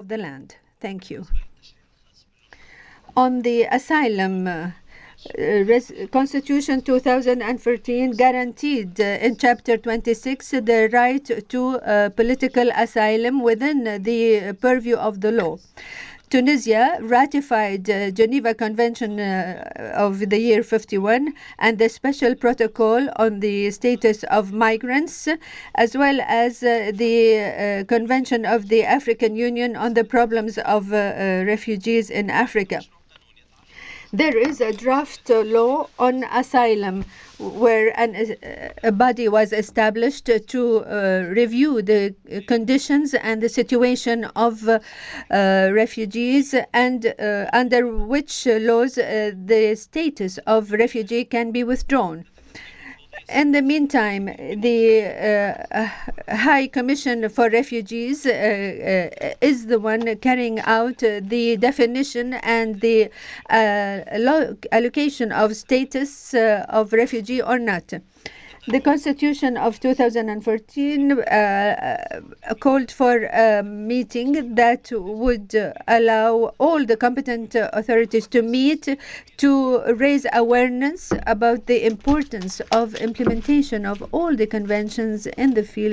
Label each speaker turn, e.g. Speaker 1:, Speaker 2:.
Speaker 1: of the land. Thank you. On the asylum, Constitution 2013 guaranteed in Chapter 26 the right to political asylum within the purview of the law. Tunisia ratified Geneva Convention of the year 51 and the Special Protocol on the Status of Migrants, as well as the Convention of the African Union on the Problems of Refugees in Africa. There is a draft law on asylum where a body was established to review the conditions and the situation of refugees and under which laws the status of refugee can be withdrawn. In the meantime, the High Commission for Refugees is the one carrying out the definition and the allocation of status of refugee or not. The Constitution of 2014 called for a meeting that would allow all the competent authorities to meet to raise awareness about the importance of implementation of all the conventions in the field